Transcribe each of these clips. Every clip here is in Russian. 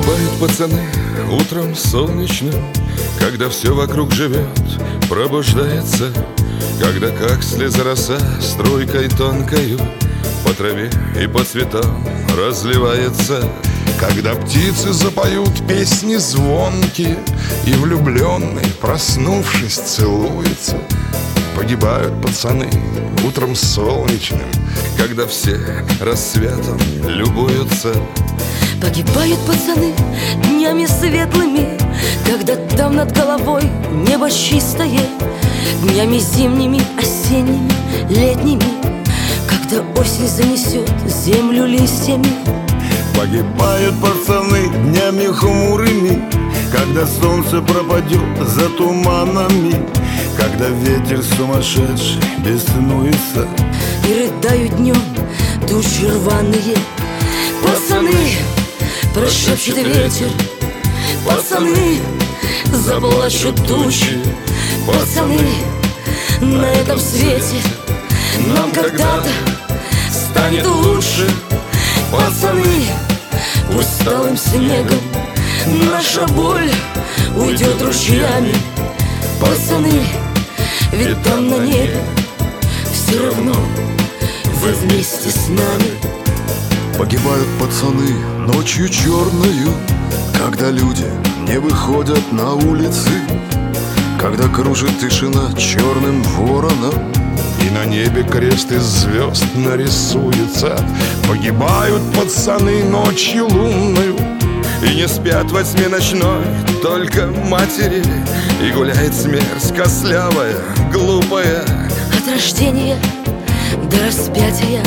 Погибают пацаны утром солнечным, когда все вокруг живет, пробуждается, когда как слеза роса струйкой тонкою по траве и по цветам разливается. Когда птицы запоют песни звонкие, и влюбленный, проснувшись, целуется. Погибают пацаны утром солнечным, когда все рассветом любуются. Погибают пацаны днями светлыми, когда там над головой небо чистое, днями зимними, осенними, летними, когда осень занесет землю листьями. Погибают пацаны днями хмурыми, когда солнце пропадет за туманами, когда ветер сумасшедший беснуется. И рыдают днем тучи рваные. Пацаны, прошепчет ветер, пацаны, заплачут тучи. Пацаны, на этом свете нам когда-то станет лучше. Пацаны, пусть талым снегом наша боль уйдет ручьями. Пацаны, ведь там на небе все равно вы вместе с нами. Погибают пацаны ночью черною, когда люди не выходят на улицы, когда кружит тишина черным вороном, и на небе крест из звезд нарисуется. Погибают пацаны ночью лунною, и не спят во тьме ночной только матери, и гуляет смерть костлявая, глупая. От рождения до распятия.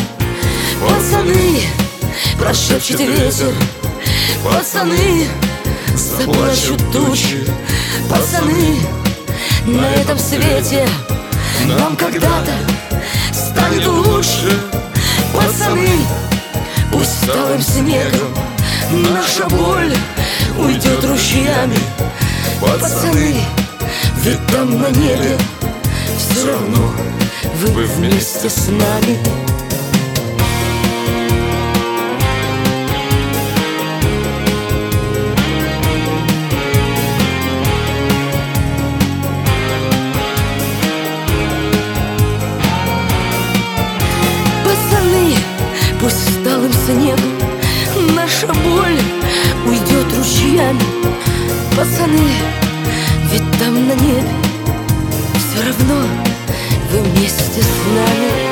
Пацаны, прошепчет ветер, пацаны, заплачут тучи. Пацаны, на этом свете нам когда-то станет лучше. Пацаны, пусть талым снегом наша боль уйдет ручьями. Пацаны, ведь там на небе все равно вы вместе с нами. Пацаны, пусть талым снегом наша боль уйдет ручьями. Пацаны, ведь там на небе все равно вы вместе с нами.